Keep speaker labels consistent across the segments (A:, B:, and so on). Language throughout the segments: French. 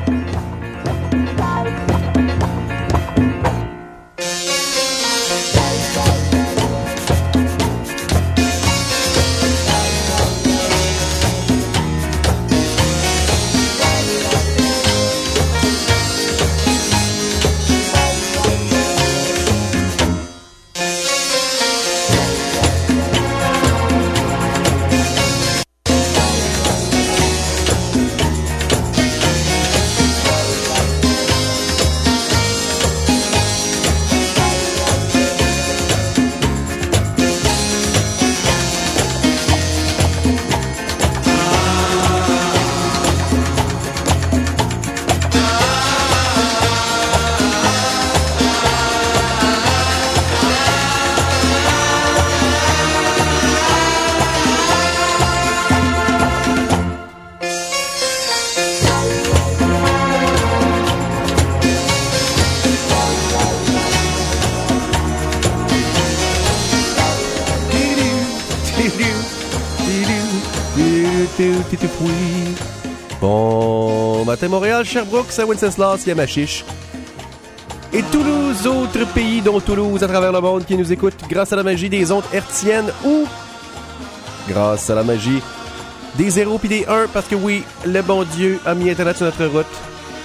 A: Bon matin Montréal, Sherbrooke, Saint-Wenceslas, Yamachiche et tous les autres pays dont Toulouse à travers le monde qui nous écoutent grâce à la magie des ondes hertziennes ou grâce à la magie des 0 puis des 1 parce que oui, le bon Dieu a mis Internet sur notre route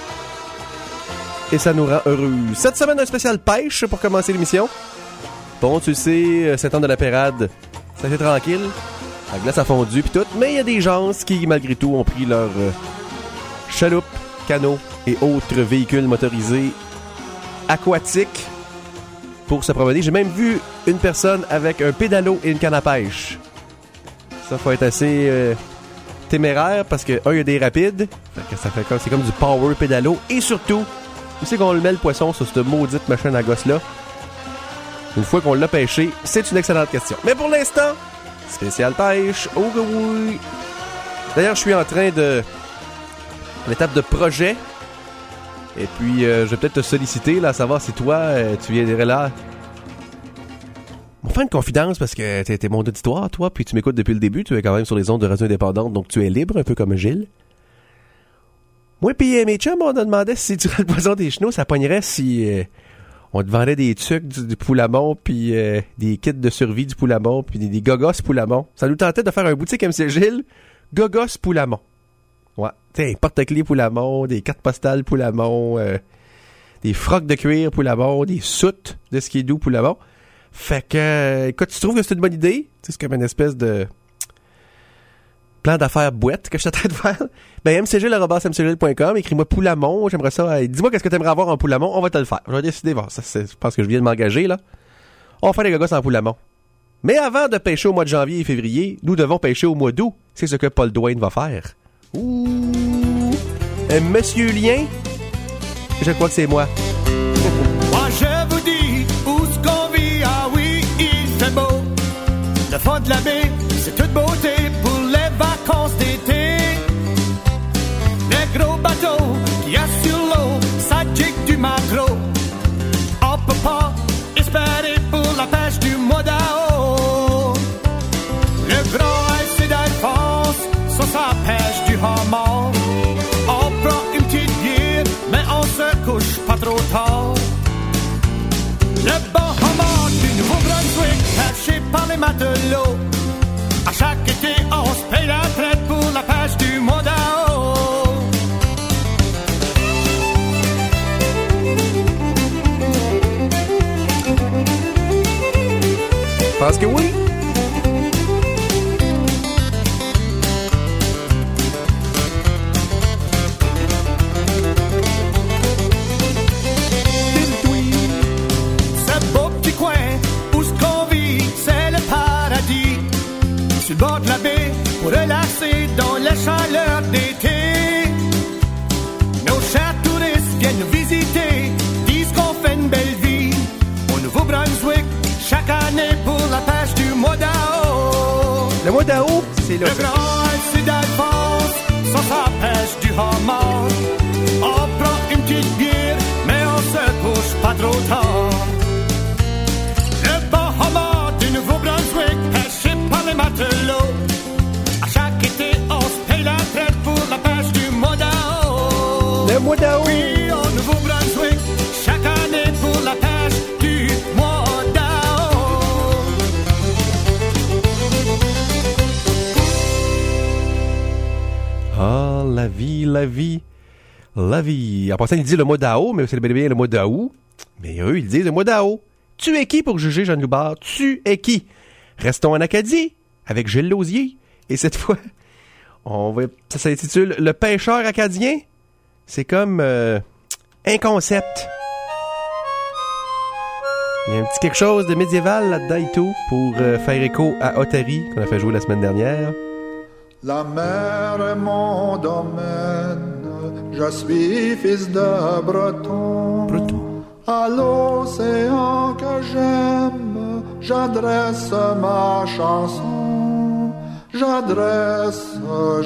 A: et ça nous rend heureux. Cette semaine, un spécial pêche pour commencer l'émission. Bon, tu sais, Saint-Anne-de-la-Pérade, ça fait tranquille. La glace a fondu pis tout, mais il y a des gens qui, malgré tout, ont pris leur chaloupe, canot et autres véhicules motorisés aquatiques pour se promener. J'ai même vu une personne avec un pédalo et une canne à pêche. Ça, faut être assez téméraire parce que, il y a des rapides, c'est comme du power pédalo, et surtout, où c'est qu'on le met le poisson sur cette maudite machine à gosse-là? Une fois qu'on l'a pêché, c'est une excellente question. Mais pour l'instant, spécial pêche, oh oui! D'ailleurs, je suis en train de... à l'étape de projet. Et puis, je vais peut-être te solliciter, là, à savoir si toi, tu viendrais là. On fait une confidence parce que t'es mon auditoire, toi, puis tu m'écoutes depuis le début. Tu es quand même sur les ondes de radio indépendante, donc tu es libre, un peu comme Gilles. Moi, puis mes chums, on a demandé si tu le poisson des chenaux, ça pognerait si... on te vendait des tucs du Poulamont, puis des kits de survie du Poulamont, puis des gogos Poulamont. Ça nous tentait de faire un boutique MC Gilles, gogos Poulamont. Ouais, tiens, porte-clés Poulamont, des cartes postales Poulamont, des frocs de cuir Poulamont, des soutes de skidoo Poulamont. Fait que, écoute, tu trouves que c'est une bonne idée? C'est comme une espèce de plan d'affaires boîte que je suis en train de faire. Ben, mcgilles@mcgilles.com, écris-moi Poulamont, j'aimerais ça. Dis-moi qu'est-ce que t'aimerais avoir en Poulamont, on va te le faire. Je vais décider, bon, je pense que je viens de m'engager, là. On va faire des gogos en Poulamont. Mais avant de pêcher au mois de janvier et février, nous devons pêcher au mois d'août. C'est ce que Paul Dwayne va faire. Ouh! Monsieur Lien? Je crois que c'est moi.
B: Moi je vous dis où ce qu'on vit, ah oui, il fait beau. Le fond de la baie, c'est toute beauté pour les vacances d'été. Les gros bateaux qui y a sur l'eau, ça jig du maquereau. On peut pas espérer pour la pêche du mois d'août. Le grand c'est d'Alphonse, sur sa pêche du homard. On prend une petite bière, mais on se couche pas trop tard. Le bon homard du Nouveau-Brunswick, pêché par les matelots. À chaque été, on se paye la traite pour la pêche du mois d'août.
A: Je pense que oui.
B: Sur le bord de la baie, pour relaxer dans la chaleur d'été. Nos chers touristes viennent nous visiter, disent qu'on fait une belle vie. Au Nouveau-Brunswick, chaque année pour la pêche du mois d'août.
A: Le mois d'août, c'est là.
B: Le grand Alcide d'Alphonse, sans sa pêche du homard. On prend une petite bière, mais on se couche pas trop tard. Le bon homard du Nouveau-Brunswick, pêché par les matelots. À chaque été, on se paye la traite pour la pêche du mois d'août.
A: Le mois d'août.
B: Oui, au Nouveau-Brunswick, chaque année pour la pêche du mois d'août.
A: Ah, la vie, la vie, la vie. En passant, il dit le mois d'août, mais c'est bien le mois d'août. Mais eux, ils disent le mois d'août. Tu es qui pour juger, Jeanne Loubard? Tu es qui? Restons en Acadie, avec Gilles Lausier. Et cette fois, ça s'intitule Le pêcheur acadien. C'est comme un concept. Il y a un petit quelque chose de médiéval là-dedans et tout pour faire écho à Otari, qu'on a fait jouer la semaine dernière.
C: La mer est mon domaine, je suis fils de Breton. À l'océan que j'aime, j'adresse ma chanson. J'adresse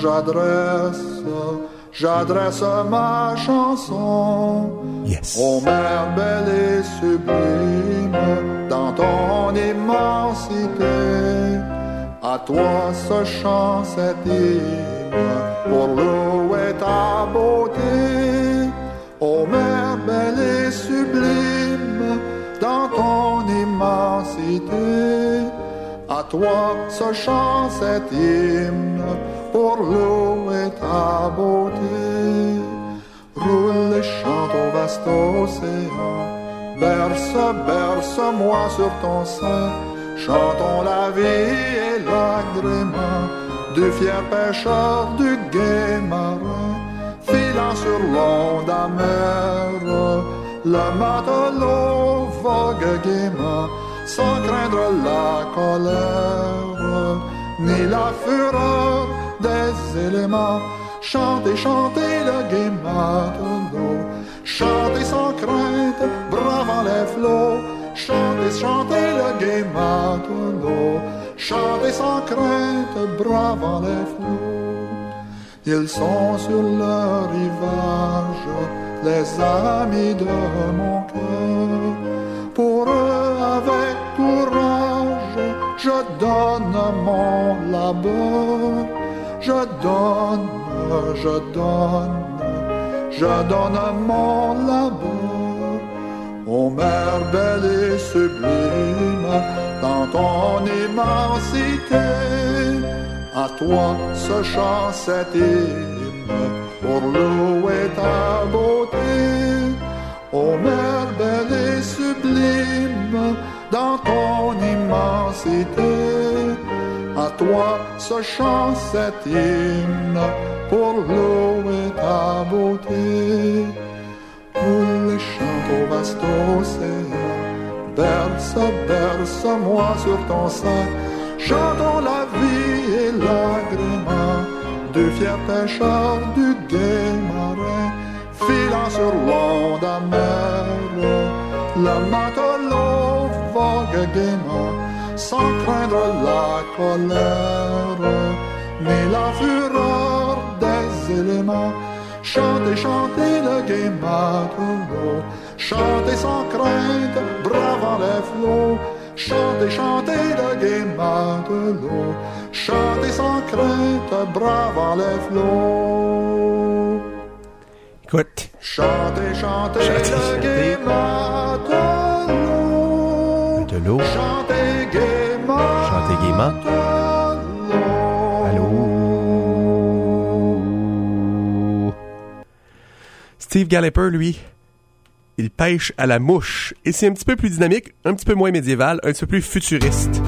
C: ma chanson.
A: Yes.
C: Ô mer belle et sublime, dans ton immensité, à toi ce chant, cet hymne, pour louer ta beauté. Ô mer belle et sublime, dans ton immensité, à toi ce chant, cet hymne, pour louer ta beauté. Roule et chante au vaste océan, berce-moi sur ton sein. Chantons la vie et l'agrément du fier pêcheur, du gai marin. Filant sur l'onde amère, le matelot vogue gaiement, sans craindre la colère, ni la fureur des éléments. Chantez, chantez le gai matelot, chantez sans crainte, bravant les flots. Chantez, chantez le gai matelot, chantez sans crainte, bravant les flots. Ils sont sur le rivage, les amis de mon cœur. Pour eux, avec courage, je donne mon labeur. Je donne mon labeur. Ô mer belle et sublime, dans ton immensité, à toi ce chant, cet hymne, pour louer ta beauté. Ô mer belle et sublime, dans ton immensité, à toi ce chant, cet hymne, pour louer ta beauté. Roule et chante au vaste océan, berce-moi sur ton sein. Chantons la vie et l'agrément du fier pêcheur, du gai marin. Filant sur l'onde amère, le matelot vogue gaiement, sans craindre la colère, ni la fureur des éléments. Chantez, chantez le gai matelot, chantez sans crainte, bravant les flots. Chantez, chantez le gai matelot, chantez sans crainte, bravant les flots.
A: Écoute.
C: Chantez, chantez le gai matelot, chantez gaiement.
A: Chantez gaiement. Allô. Steve Galliper, lui, il pêche à la mouche. Et c'est un petit peu plus dynamique, un petit peu moins médiéval, un petit peu plus futuriste.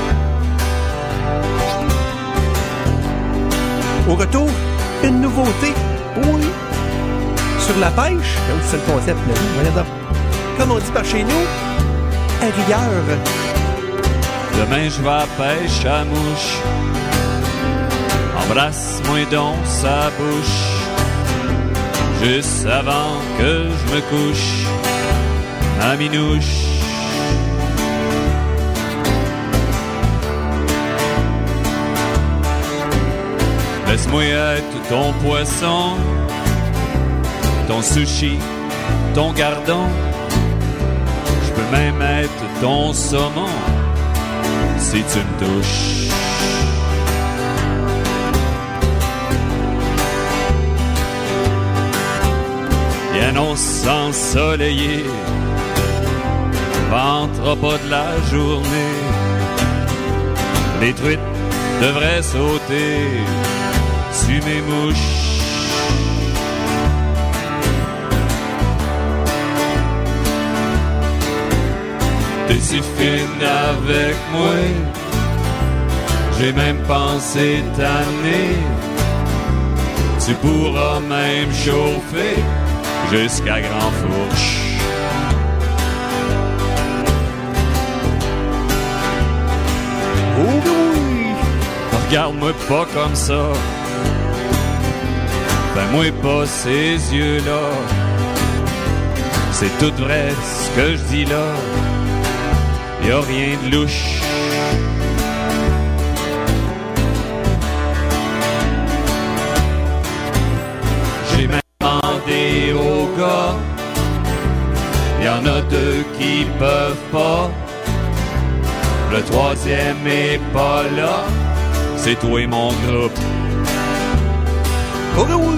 A: Au retour, une nouveauté. Oui. Sur la pêche, comme c'est le concept, là. Voilà. Comme on dit par chez nous, à rigueur.
D: Demain je vais à pêche à mouche. Embrasse-moi donc sa bouche. Juste avant que je me couche, ma minouche. Laisse-moi être ton poisson, ton sushi, ton gardon. Je peux même être ton saumon si tu me touches. annonce ensoleillée, ventera pas de la journée. Les truites devraient sauter sur mes mouches. T'es si fine avec moi, j'ai même pensé t'amener. Tu pourras même chauffer jusqu'à Grand Fourche.
A: Oh oui!
D: Regarde-moi pas comme ça, fais-moi pas ces yeux-là. C'est tout vrai ce que je dis là, y'a rien de louche. J'ai même demandé aux gars, y'en a deux qui peuvent pas. Le troisième est pas là, c'est toi et mon groupe.
A: Oh oui!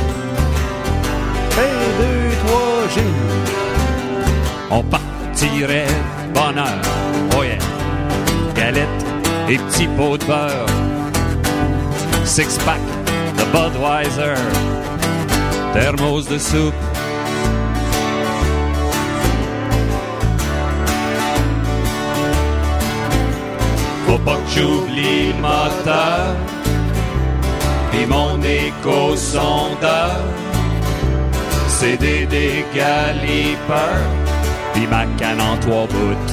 A: 1, 2, 3, Gilles!
D: On partirait bonheur, oh yeah. Galette et petits pots de beurre, six-pack de Budweiser, thermos de soupe. Faut pas que j'oublie le moteur et mon éco-sondeur. C'est des dégalipeurs pis ma canne en 3 bouts.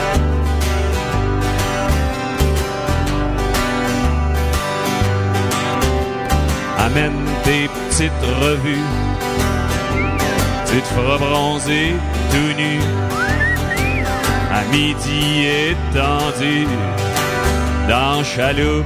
D: Amène tes petites revues, tu te feras bronzer tout nu. À midi étendu dans chaloupe.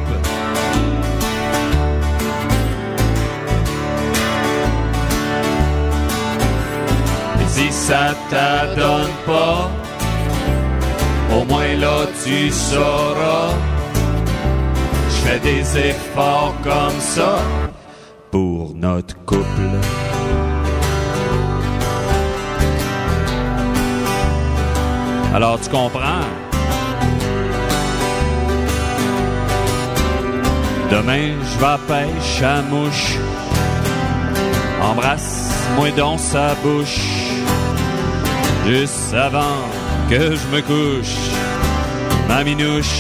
D: Et si ça t'adonne pas, au moins là tu sauras, je fais des efforts comme ça pour notre couple. Alors tu comprends? Demain je vais à pêche à mouche. Embrasse-moi dans sa bouche juste avant que je me couche, ma minouche.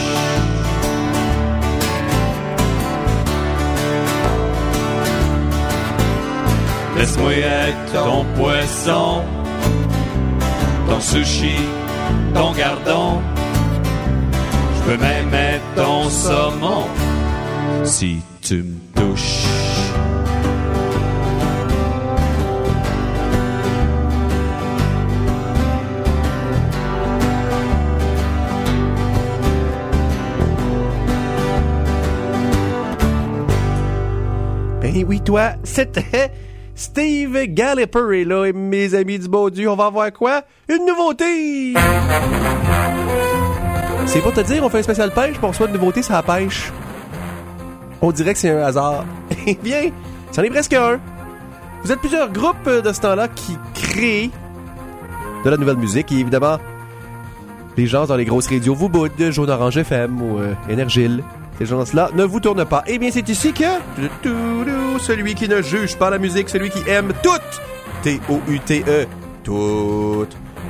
D: Laisse-moi être ton poisson, ton sushi, ton gardon. Je peux même être ton saumon si tu me touches.
A: Ben oui, toi, c'était Steve Galliper. Et là, mes amis du bon Dieu, on va avoir quoi? Une nouveauté! C'est pour te dire, on fait un spécial pêche, pour on reçoit une nouveauté sur la pêche. On dirait que c'est un hasard. Eh bien, c'en est presque un. Vous êtes plusieurs groupes de ce temps-là qui créent de la nouvelle musique. Et évidemment, les gens dans les grosses radios vous boudent, Jaune Orange FM ou Énergile. Ces gens-là ne vous tournent pas. Eh bien, c'est ici que celui qui ne juge pas la musique, celui qui aime tout, T-O-U-T-E, tout,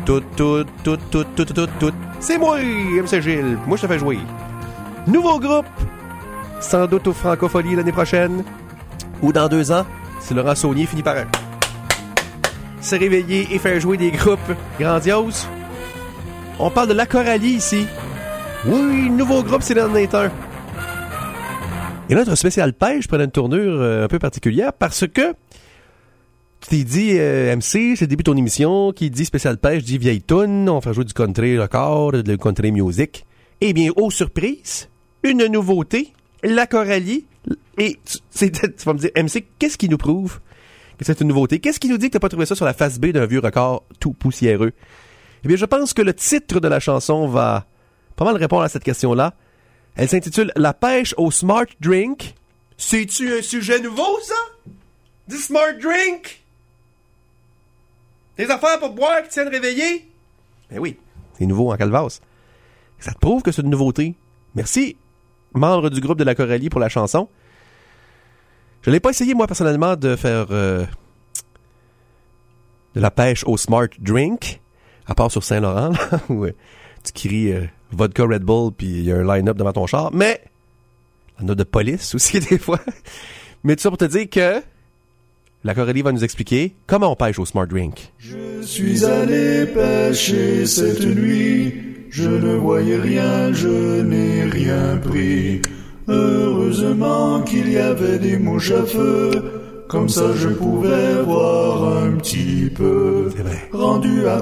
A: c'est moi, MC Gilles. Moi, je te fais jouer. Nouveau groupe, sans doute au Francophonie l'année prochaine, ou dans 2 ans, si Laurent Saunier finit par se réveiller et faire jouer des groupes grandioses. On parle de La Coralie ici. Oui, nouveau groupe, c'est l'an un. Et là, notre spécial pêche prend une tournure un peu particulière parce que tu t'es dit, MC, c'est le début de ton émission, qui dit spécial pêche, dit vieille toune, on fait jouer du country record, de country music. Eh bien, aux surprises, une nouveauté, La Coralie. Et tu vas me dire, MC, qu'est-ce qui nous prouve que c'est une nouveauté? Qu'est-ce qui nous dit que t'as pas trouvé ça sur la face B d'un vieux record tout poussiéreux? Eh bien, je pense que le titre de la chanson va pas mal répondre à cette question-là. Elle s'intitule « La pêche au smart drink ». C'est-tu un sujet nouveau, ça? Du smart drink? Tes affaires pour boire qui tiennent réveillé? Ben oui, c'est nouveau en calvasse. Ça te prouve que c'est une nouveauté. Merci, membre du groupe de la Coralie, pour la chanson. Je l'ai pas essayé, moi, personnellement, de faire de la pêche au Smart Drink, à part sur Saint-Laurent, là, où tu cries vodka Red Bull, puis il y a un line-up devant ton char. Mais, il y en a de police aussi, des fois. Mais tout ça pour te dire que la Coralie va nous expliquer comment on pêche au Smart Drink.
C: Je suis allé pêcher cette nuit, je ne voyais rien, je n'ai rien pris. Heureusement qu'il y avait des mouches à feu, comme ça je pouvais voir un petit peu.
A: C'est vrai.
C: Rendu à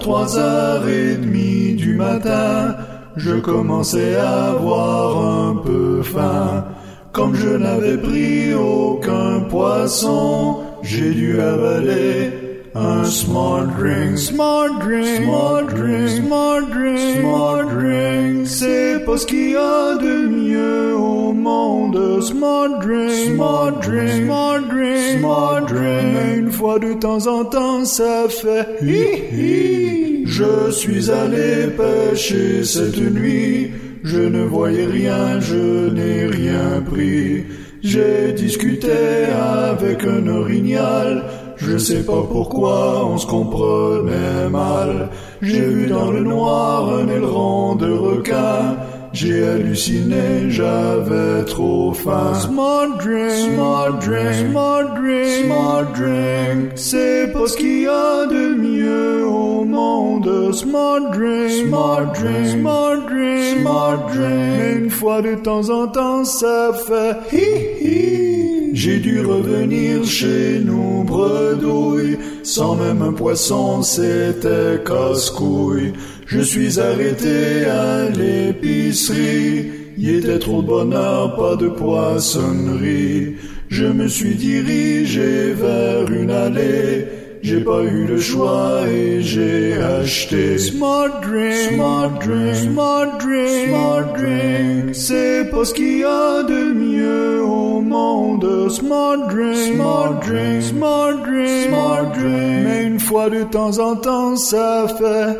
C: 3h30 du matin, je commençais à avoir un peu faim. Comme je n'avais pris aucun poisson, j'ai dû avaler un smart drink. Smart drink, smart drink, smart drink, smart drink. C'est pas ce qu'il y a de mieux au monde. Smart drink, smart drink, smart drink, smart drink. Mais une fois de temps en temps, ça fait hi-hi. Je suis allé pêcher cette nuit. Je ne voyais rien, je n'ai rien pris. J'ai discuté avec un orignal. Je sais pas pourquoi on se comprenait mal. J'ai vu dans le noir un aileron de requin. J'ai halluciné, j'avais trop faim. Smart drink, smart drink, smart drink, smart drink. C'est pas ce qu'il y a de mieux au monde. Smart drink, smart drink, smart drink, smart drink. Mais une fois de temps en temps, ça fait hi-hi. J'ai dû revenir chez nous bredouille. Sans même un poisson, c'était casse-couille. Je suis arrêté à l'épicerie. Il était trop de bonheur, pas de poissonnerie. Je me suis dirigé vers une allée. J'ai pas eu le choix et j'ai acheté Smart Drink, Smart Drink, Smart Drink, Smart Drink. C'est pas ce qu'il y a de mieux au monde. Smart Drink, Smart Drink, Smart Drink, Smart Drink. Mais une fois de temps en temps, ça fait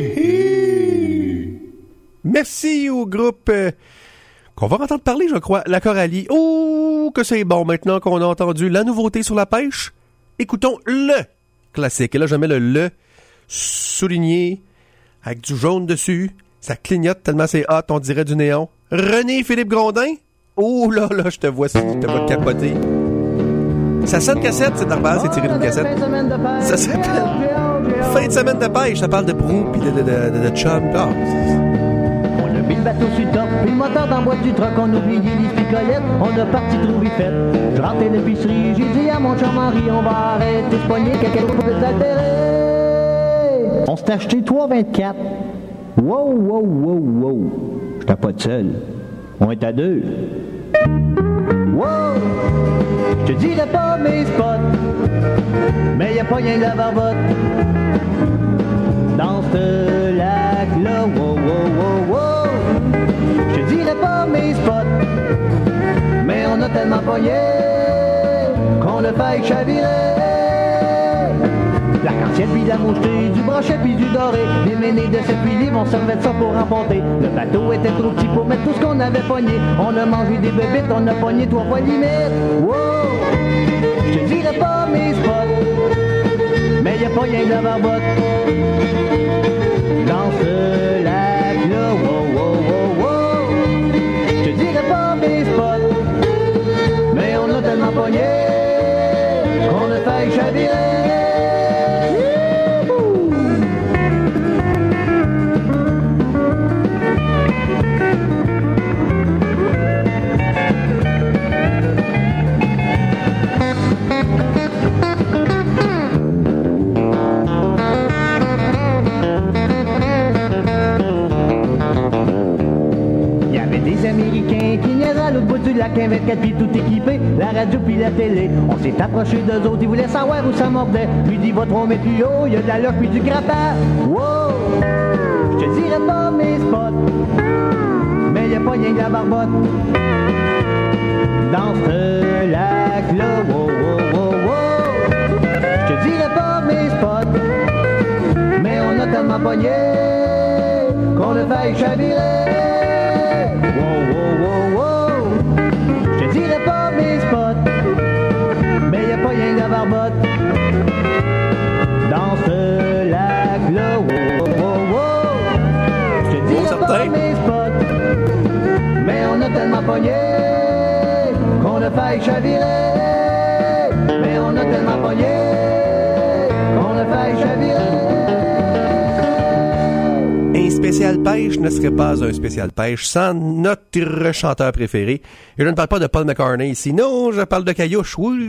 C: hi-hi.
A: Merci au groupe qu'on va entendre parler, je crois, la Coralie. Oh, que c'est bon maintenant qu'on a entendu la nouveauté sur la pêche. Écoutons le classique. Et là, je mets le souligné avec du jaune dessus. Ça clignote tellement c'est hot, on dirait du néon. René-Philippe Grondin. Oh là là, je te vois capoter. Ça sonne cassette, c'est normal, c'est tiré d'une cassette. Ça s'appelle Fin de semaine de pêche. Ça parle de brou pis de chum. Ah,
E: on a mis le bateau sur le top, puis le moteur dans le boîte du truck, on a oublié les picolettes, on a parti trouver fête. Je rentrais l'épicerie, j'ai dit à mon chum Henri, on va arrêter de pogner quelqu'un pour s'altérer. On s'est acheté 3,24. Wow. J'étais pas de seul. On est à deux. Wow! Je te dirais pas mes spots, mais y'a pas rien de la barbotte. Dans ce lac-là, wow. Je te dirais pas mes spots, mais on a tellement pogné qu'on le fait chavirer. L'arc-en-ciel pis la moucheté, du brochet pis du doré. Les ménés de cette huile vont se remettre ça pour remporter. Le bateau était trop petit pour mettre tout ce qu'on avait pogné. On a mangé des bébites, on a pogné 3 fois limite. Wow! Je te dirais pas mes spots, mais y'a pas rien de la barbotte. Dans ce lac-là, wow. Je te dirais pas mes spots, mais on a tellement pogné qu'on a fait chavirer. Américains qui niaisent à l'autre bout du lac, un 24 puis tout équipé, la radio puis la télé. On s'est approché d'eux autres, ils voulaient savoir où ça mordait. Lui dit va 3 mètres plus haut, y'a de la loche puis du grappin. Wow! Je te dirais pas mes spots, mais y'a pas rien que la barbotte. Dans ce lac-là, wow. Je te dirais pas mes spots, pogné, qu'on le faille chavirer. Wow, wow, wow, wow. Je te dirais pas mes spots, mais y'a pas rien de barbotte dans ce lac-là. Wow, wow, wow. Je te dirais pas mes spots, mais on a tellement pogné qu'on le faille chavirer. Mais on a tellement pogné qu'on le faille chavirer.
A: Un spécial pêche ne serait pas un spécial pêche sans notre chanteur préféré. Et je ne parle pas de Paul McCartney ici. Non, je parle de Caillouche. Oui.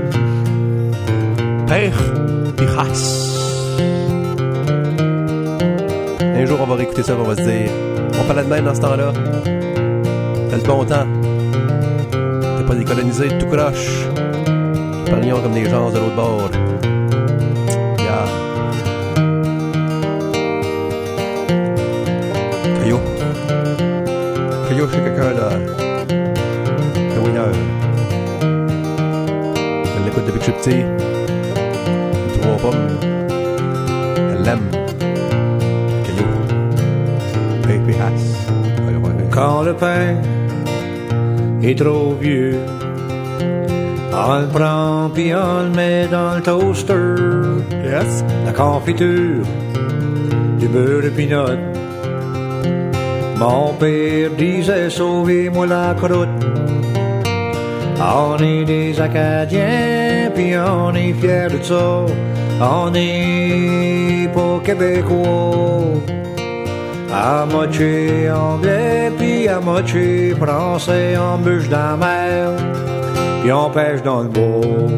A: Père Piras. Un jour, on va réécouter ça, on va se dire, on parlait de même dans ce temps-là. C'était le bon temps. T'es pas décolonisé, tout croche. Nous parlions comme des gens de l'autre bord. Yeah. Caillou, chez quelqu'un là. Le winner. Elle l'écoute depuis que je suis petit. Il ne trouvera pas, mais elle l'aime. Caillou. Baby Hass.
F: Quand le pain est trop vieux, on le prend pis on le met dans le toaster.
A: Yes.
F: La confiture, du beurre de pinot. Mon père disait sauvez-moi la croûte. On est des Acadiens pis on est fiers de ça. On est pas Québécois. À moitié anglais pis à moitié français. On bûche dans la mer pis on pêche dans le bois.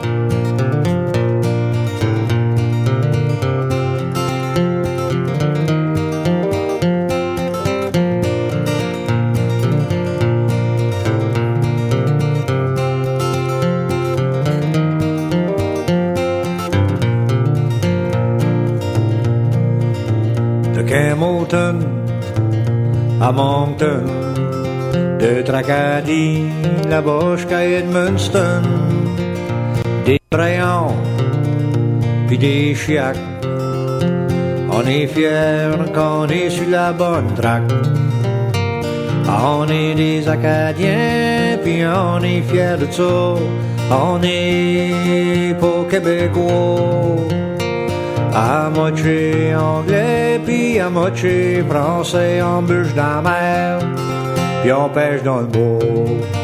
F: Campbellton à Moncton, de Tracadie, la Bosque à Edmundston, des crayons pis des chiacs. On est fiers qu'on est sur la bonne traque. On est des Acadiens pis on est fiers de ça. On est pas Québécois. À moitié anglais pis à moitié français. On bûche dans la mer pis on pêche dans le bois.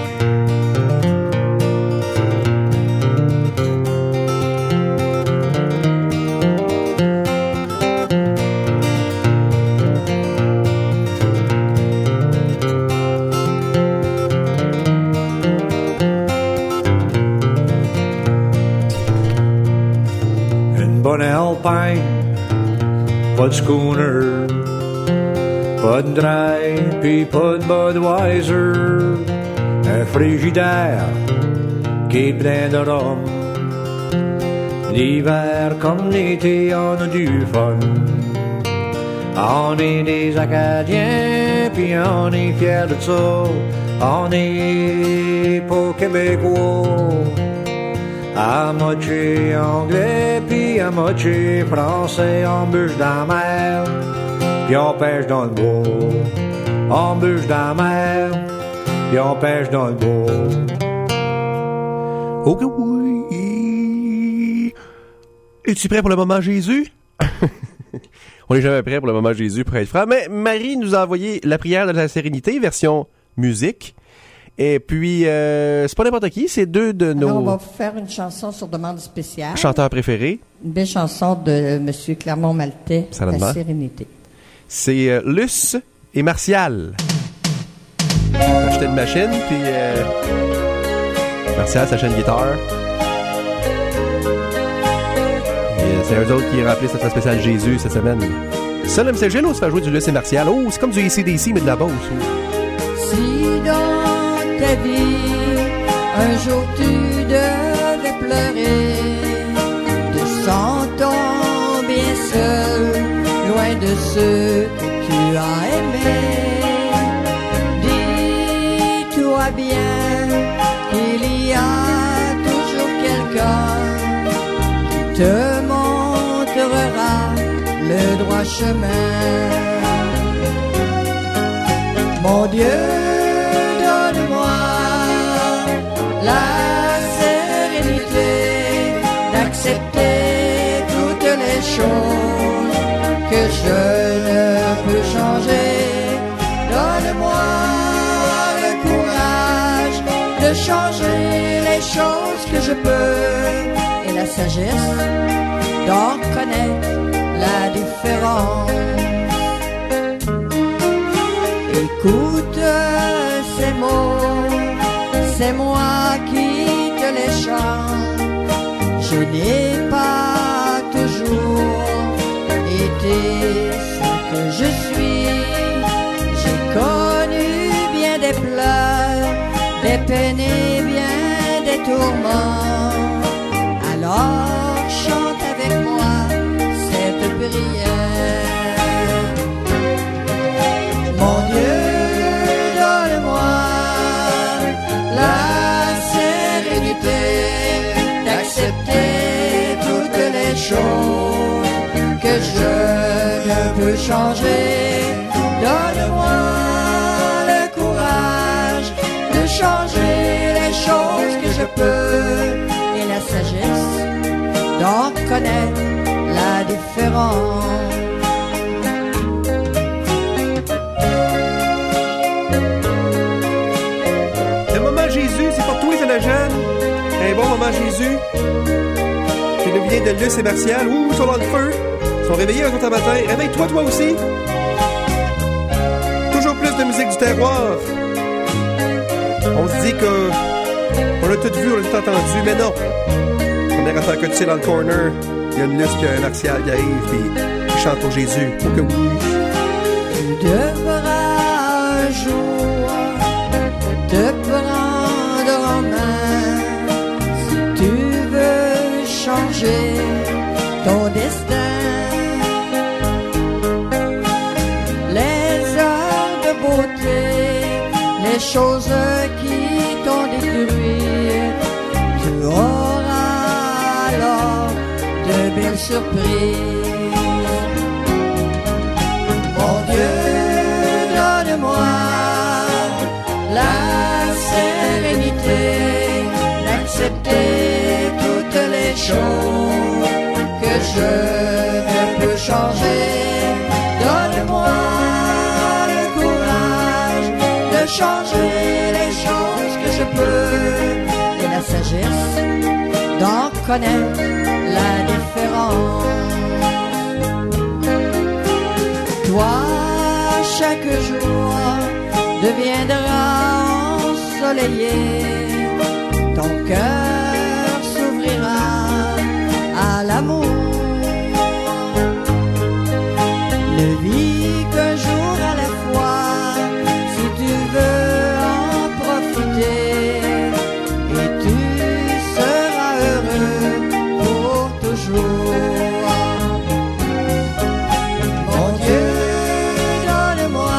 F: Bonne Alpine, pas de schooner, pas de dry, pis pas de Budweiser, un frigidaire qui est plein de rhum. L'hiver comme l'été, on a du fun. On est des Acadiens, pis on est fiers de ça. On est pas Québécois. À moitié anglais pis à moitié français. On bûche dans la mer pis on pêche dans le bois. On bûche dans la mer pis on pêche dans le bois.
A: Ok, oui. Es-tu prêt pour le moment Jésus? On n'est jamais prêt pour le moment Jésus, pour être franc. Mais Marie nous a envoyé la prière de la sérénité, version musique. Et puis, c'est pas n'importe qui, c'est deux de nos...
G: Alors, on va vous faire une chanson sur demande spéciale.
A: Chanteurs préférés.
G: Une belle chanson de M. Clermont-Maltais,
A: Certainement.
G: La Sérénité.
A: C'est Luce et Martial. J'ai acheté une machine, puis Martial s'achète une guitare. Et c'est eux autres qui remplissent notre spécial Jésus cette semaine. Ça, le MCG, là, on se fait jouer du Luce et Martial. Oh, c'est comme du AC/DC, mais de la Beauce.
G: Si dans ta vie, un jour tu devais pleurer, te sentant bien seul, loin de ceux que tu as aimés, dis-toi bien qu'il y a toujours quelqu'un qui te montrera le droit chemin. Mon Dieu, donne-moi la sérénité d'accepter toutes les choses que je ne peux changer. Donne-moi le courage de changer les choses que je peux et la sagesse d'en connaître la différence. Écoute ces mots, c'est moi qui te les chante. Je n'ai pas toujours été ce que je suis. J'ai connu bien des pleurs, des peines et bien des tourments. Alors chante avec moi cette prière. Mon Dieu, donne-moi la sérénité d'accepter toutes les choses que je ne peux changer. Donne-moi le courage de changer les choses que je peux et la sagesse d'en connaître la différence.
A: Le moment Jésus, c'est pour toi, c'est la jeune. Un bon moment Jésus. Qui nous vient de Luce et Martial. Ouh, ils sont dans le feu. Ils sont réveillés un autre matin. Réveille-toi, toi aussi. Toujours plus de musique du terroir. On se dit que on a tout vu, on a tout entendu, mais non. Première affaire que tu sais dans le corner, il y a une Luce qui a un Martial qui arrive et qui chante pour Jésus. Oh que oui.
G: Tu devras un jour te prendre en main si tu veux changer ton destin. Les heures de beauté, les choses qui t'ont détruit, tu auras alors de belles surprises. Mon Dieu, donne-moi la sérénité d'accepter toutes les choses que je ne peux changer. Donne-moi le courage de changer les choses que je peux et la sagesse d'en connaître la différence. Toi, chaque jour deviendra ensoleillé, ton cœur s'ouvrira à l'amour. Ne vis qu'un jour à la fois, si tu veux en profiter, et tu seras heureux pour toujours. Mon Dieu, donne-moi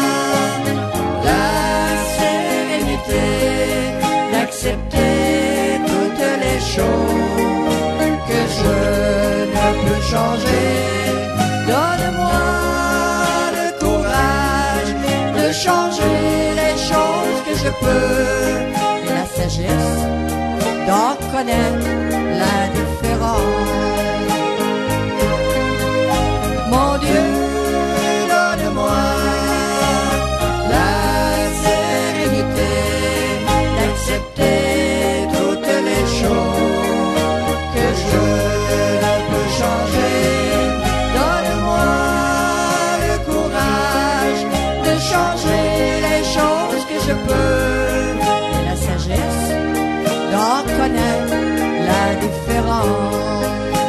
G: la sérénité d'accepter toutes les choses que je ne peux changer. Donne-moi le courage de changer les choses que je peux et la sagesse d'en connaître la différence. Mon Dieu, donne-moi la sérénité d'accepter toutes les choses que je ne peux changer. Donne-moi le courage de changer les choses que je peux et la sagesse d'en connaître la différence.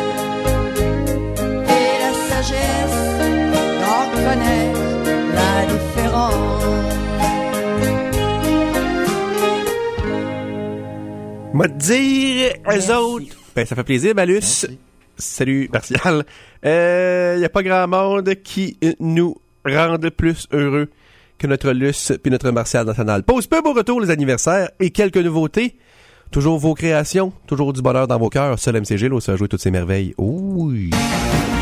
G: Et la sagesse d'en connaître la différence.
A: M'a dire, eux autres. Ben, ça fait plaisir, Malus.
H: Merci.
A: Salut, Martial. Y a pas grand monde qui nous rende plus heureux que notre Luce puis notre Martial national. Pause peu, beau retour, les anniversaires et quelques nouveautés. Toujours vos créations, toujours du bonheur dans vos cœurs. Seul MCG, là, ça a joué toutes ces merveilles. Oui.